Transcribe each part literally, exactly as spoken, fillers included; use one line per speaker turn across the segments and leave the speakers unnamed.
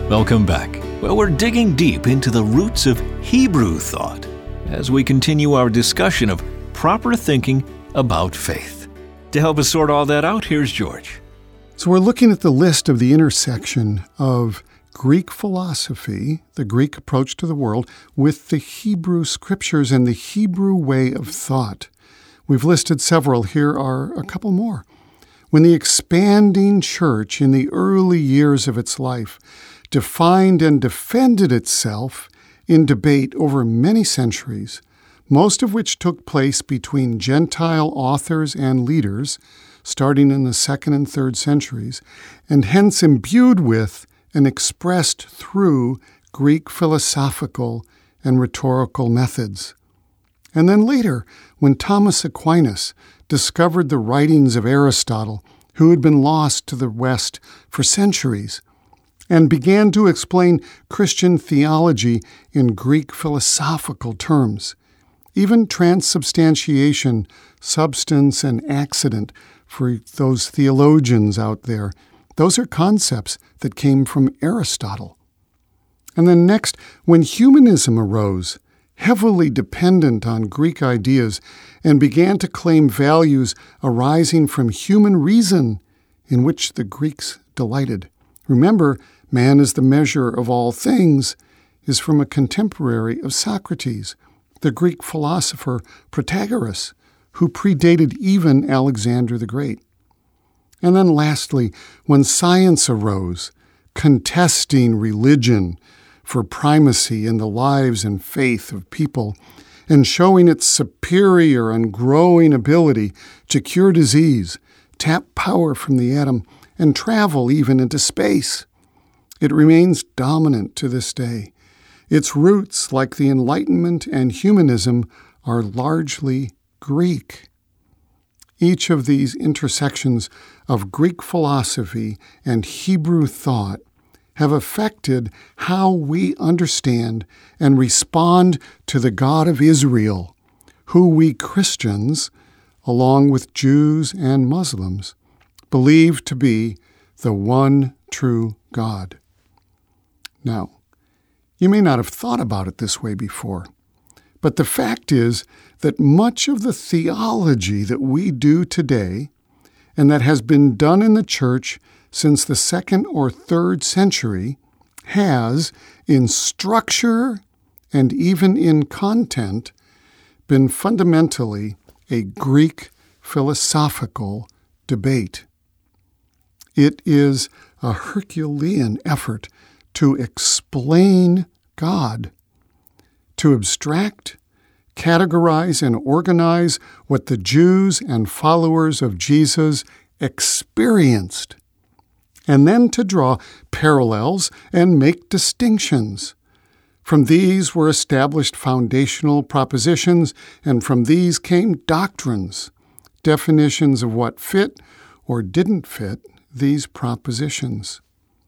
Welcome back. Well, we're digging deep into the roots of Hebrew thought as we continue our discussion of proper thinking about faith. To help us sort all that out, here's George.
So we're looking at the list of the intersection of Greek philosophy, the Greek approach to the world, with the Hebrew scriptures and the Hebrew way of thought. We've listed several. Here are a couple more. When the expanding church in the early years of its life defined and defended itself in debate over many centuries, most of which took place between Gentile authors and leaders, starting in the second and third centuries, and hence imbued with and expressed through Greek philosophical and rhetorical methods. And then later, when Thomas Aquinas discovered the writings of Aristotle, who had been lost to the West for centuries, and began to explain Christian theology in Greek philosophical terms. Even transubstantiation, substance, and accident for those theologians out there, those are concepts that came from Aristotle. And then next, when humanism arose, heavily dependent on Greek ideas, and began to claim values arising from human reason in which the Greeks delighted. Remember, man is the measure of all things is from a contemporary of Socrates, the Greek philosopher Protagoras, who predated even Alexander the Great. And then lastly, when science arose, contesting religion for primacy in the lives and faith of people, and showing its superior and growing ability to cure disease, tap power from the atom, and travel even into space. It remains dominant to this day. Its roots, like the Enlightenment and humanism, are largely Greek. Each of these intersections of Greek philosophy and Hebrew thought have affected how we understand and respond to the God of Israel, who we Christians, along with Jews and Muslims, believe to be the one true God. Now, you may not have thought about it this way before, but the fact is that much of the theology that we do today, and that has been done in the church since the second or third century, has, in structure and even in content, been fundamentally a Greek philosophical debate. It is a Herculean effort to explain God, to abstract, categorize, and organize what the Jews and followers of Jesus experienced, and then to draw parallels and make distinctions. From these were established foundational propositions, and from these came doctrines, definitions of what fit or didn't fit these propositions.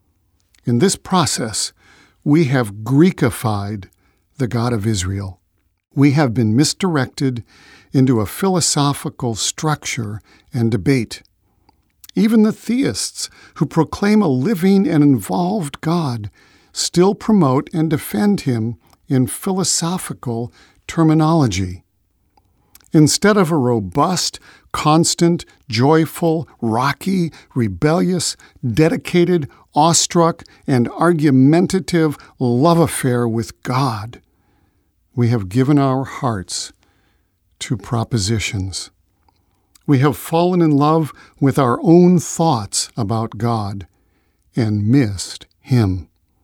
In this process, we have Greekified the God of Israel. We have been misdirected into a philosophical structure and debate. Even the theists who proclaim a living and involved God still promote and defend him in philosophical terminology. Instead of a robust, constant, joyful, rocky, rebellious, dedicated, awestruck, and argumentative love affair with God, we have given our hearts to propositions. We have fallen in love with our own thoughts about God and missed him.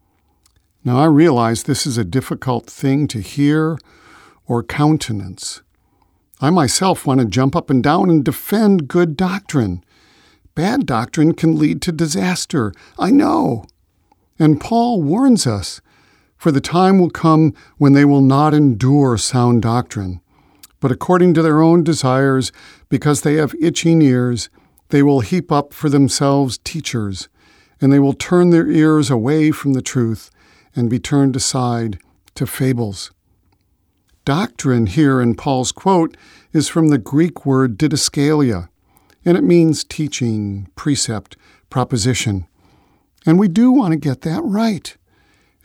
Now, I realize this is a difficult thing to hear or countenance. I myself want to jump up and down and defend good doctrine. Bad doctrine can lead to disaster, I know. And Paul warns us, for the time will come when they will not endure sound doctrine, but according to their own desires, because they have itching ears, they will heap up for themselves teachers, and they will turn their ears away from the truth and be turned aside to fables. Doctrine here in Paul's quote is from the Greek word didaskalia, and it means teaching, precept, proposition. And we do want to get that right.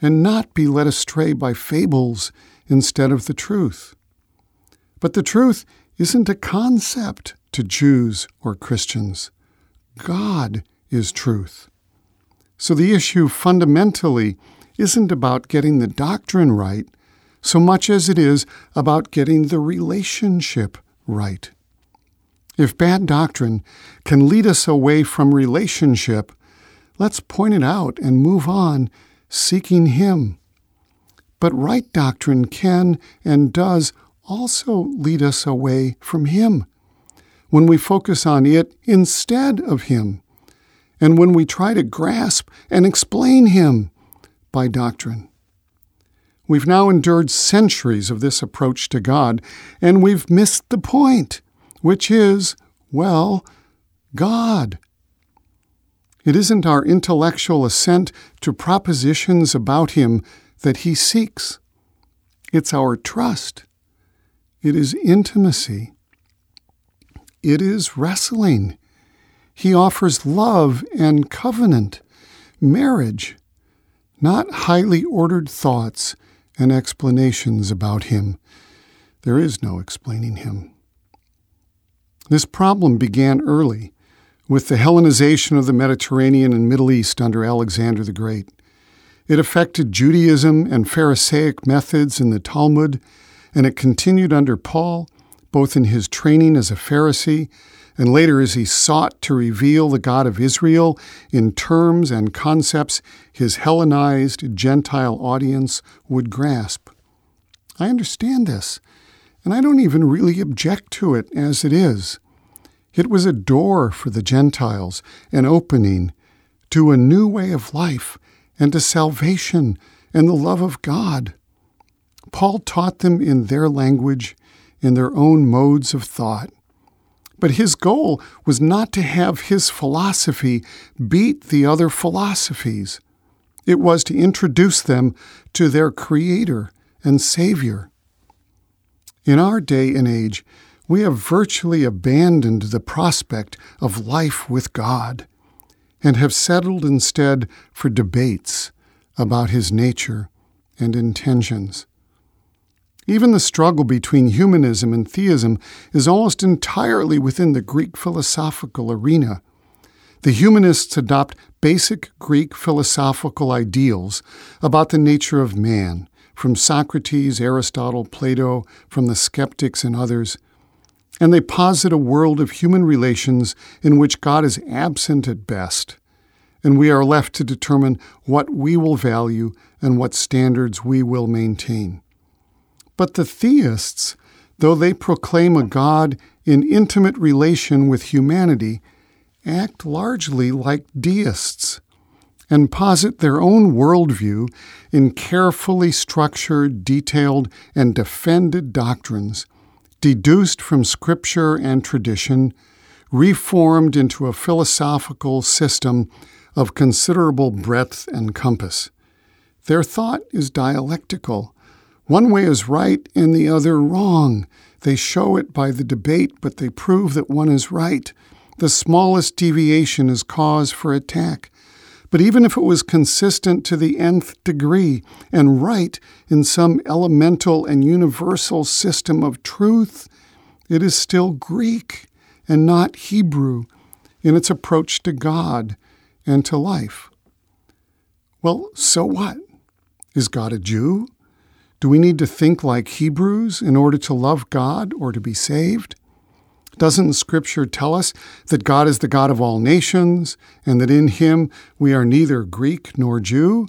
and not be led astray by fables instead of the truth. But the truth isn't a concept to Jews or Christians. God is truth. So the issue fundamentally isn't about getting the doctrine right so much as it is about getting the relationship right. If bad doctrine can lead us away from relationship, let's point it out and move on, seeking Him. But right doctrine can and does also lead us away from Him when we focus on it instead of Him, and when we try to grasp and explain Him by doctrine. We've now endured centuries of this approach to God, and we've missed the point, which is, well, God. It isn't our intellectual assent to propositions about Him that He seeks. It's our trust. It is intimacy. It is wrestling. He offers love and covenant, marriage, not highly ordered thoughts and explanations about Him. There is no explaining Him. This problem began early with the Hellenization of the Mediterranean and Middle East under Alexander the Great. It affected Judaism and Pharisaic methods in the Talmud, and it continued under Paul, both in his training as a Pharisee and later as he sought to reveal the God of Israel in terms and concepts his Hellenized Gentile audience would grasp. I understand this, and I don't even really object to it as it is. It was a door for the Gentiles, an opening to a new way of life and to salvation and the love of God. Paul taught them in their language, in their own modes of thought. But his goal was not to have his philosophy beat the other philosophies. It was to introduce them to their Creator and Savior. In our day and age, we have virtually abandoned the prospect of life with God and have settled instead for debates about His nature and intentions. Even the struggle between humanism and theism is almost entirely within the Greek philosophical arena. The humanists adopt basic Greek philosophical ideals about the nature of man, from Socrates, Aristotle, Plato, from the skeptics and others, and they posit a world of human relations in which God is absent at best, and we are left to determine what we will value and what standards we will maintain. But the theists, though they proclaim a God in intimate relation with humanity, act largely like deists and posit their own worldview in carefully structured, detailed, and defended doctrines, deduced from Scripture and tradition, reformed into a philosophical system of considerable breadth and compass. Their thought is dialectical. One way is right and the other wrong. They show it by the debate, but they prove that one is right. The smallest deviation is cause for attack. But even if it was consistent to the nth degree and right in some elemental and universal system of truth, it is still Greek and not Hebrew in its approach to God and to life. Well, so what? Is God a Jew? Do we need to think like Hebrews in order to love God or to be saved? Doesn't Scripture tell us that God is the God of all nations and that in Him we are neither Greek nor Jew?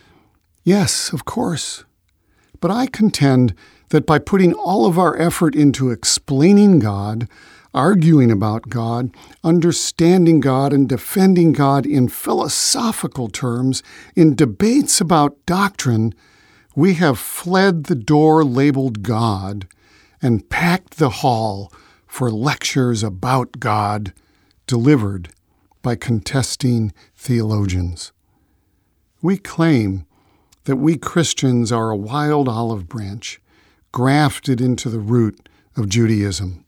Yes, of course. But I contend that by putting all of our effort into explaining God, arguing about God, understanding God, and defending God in philosophical terms, in debates about doctrine, we have fled the door labeled God and packed the hall for lectures about God delivered by contesting theologians. We claim that we Christians are a wild olive branch grafted into the root of Judaism.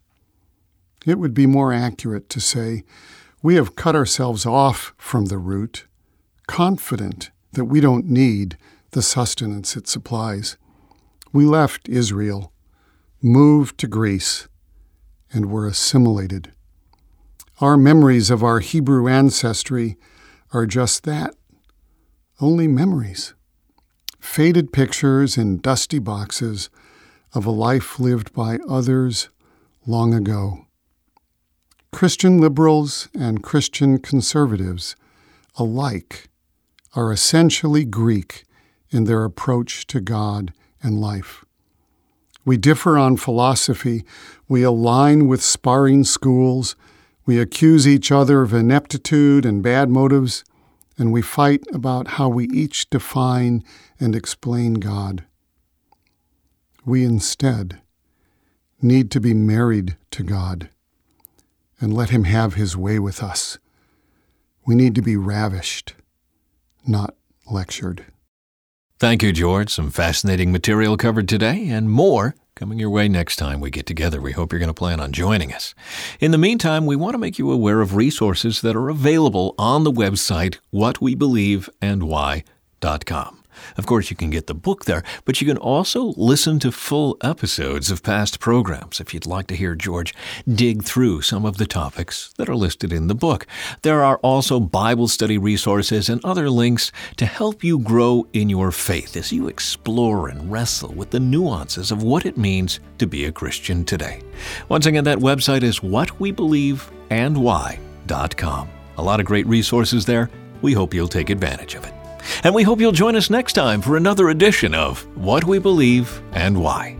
It would be more accurate to say we have cut ourselves off from the root, confident that we don't need the sustenance it supplies. We left Israel, moved to Greece, and were assimilated. Our memories of our Hebrew ancestry are just that, only memories. Faded pictures in dusty boxes of a life lived by others long ago. Christian liberals and Christian conservatives alike are essentially Greek in their approach to God and life. We differ on philosophy, we align with sparring schools, we accuse each other of ineptitude and bad motives, and we fight about how we each define and explain God. We instead need to be married to God and let Him have His way with us. We need to be ravished, not lectured.
Thank you, George. Some fascinating material covered today, and more coming your way next time we get together. We hope you're going to plan on joining us. In the meantime, we want to make you aware of resources that are available on the website what we believe and why dot com. Of course, you can get the book there, but you can also listen to full episodes of past programs if you'd like to hear George dig through some of the topics that are listed in the book. There are also Bible study resources and other links to help you grow in your faith as you explore and wrestle with the nuances of what it means to be a Christian today. Once again, that website is what we believe and why dot com. A lot of great resources there. We hope you'll take advantage of it. And we hope you'll join us next time for another edition of What We Believe and Why.